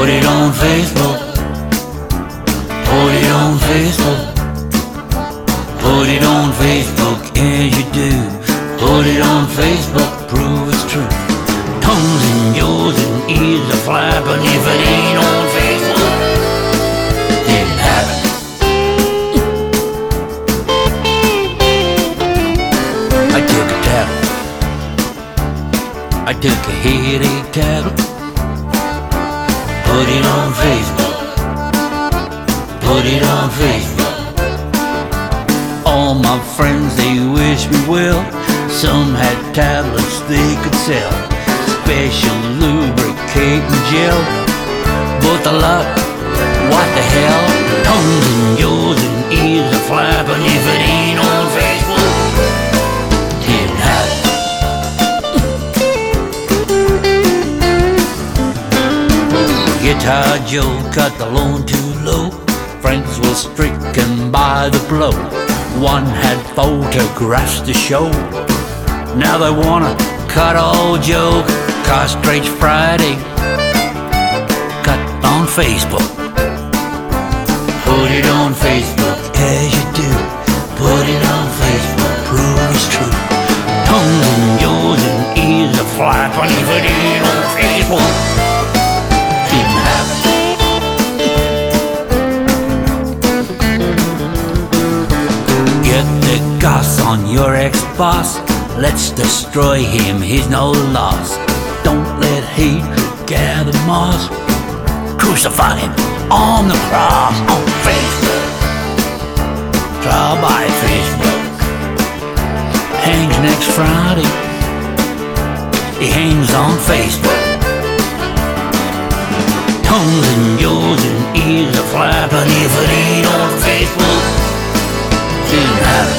Put it on Facebook. Put it on Facebook. Put it on Facebook as you do. Put it on Facebook, prove it's true. Tongues in yours and ears are flapping. If it ain't on Facebook, didn't happen. I took a tablet. I took a headache tablet. Put it on Facebook. Put it on Facebook. All my friends, they wish me well. Some had tablets they could sell, special lubricating gel. But the luck, what the hell? Tongues in yours and ears are flapping. If it ain't on Facebook, didn't happen. Guitar Joe cut the loan too low. Friends were stricken by the blow. One had photographs to show. Now they wanna cut old Joe. Castrate Friday. Cut on Facebook. Put it on Facebook as you do. Put it on Facebook, prove it's true. Tongues in yours and ears are flapping. If it ain't on Facebook, didn't happen. Get the goss on your ex-boss. Let's destroy him, he's no loss. Don't let hatred gather moss. Crucify him on the cross. On Facebook. Trial by Facebook. Hangs next Friday. He hangs on Facebook. Tongues in yours and ears are flapping. If it ain't on Facebook, didn't happen.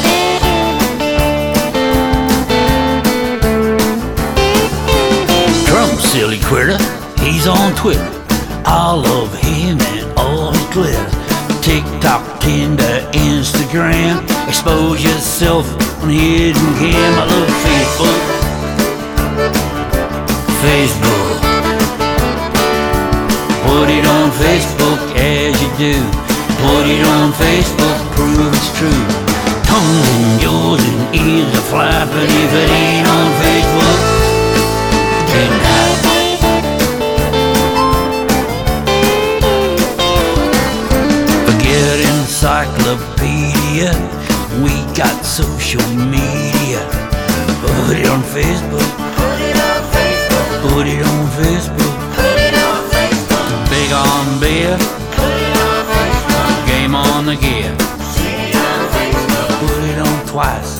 Silly critter, he's on Twitter. I love him and all his glitter. TikTok, Tinder, Instagram. Expose yourself on hidden cam. I love Facebook. Facebook. Put it on Facebook as you do. Put it on Facebook, prove it's true. Tongues in yours and ears are flapping. If it ain't on Facebook, didn't happen. Encyclopedia, we got social media. Put it on Facebook. Put it on Facebook. Put it on Facebook. Put it on Facebook. Big on beer. Put it on Facebook. Game on the gear. See it on Facebook. Put it on twice.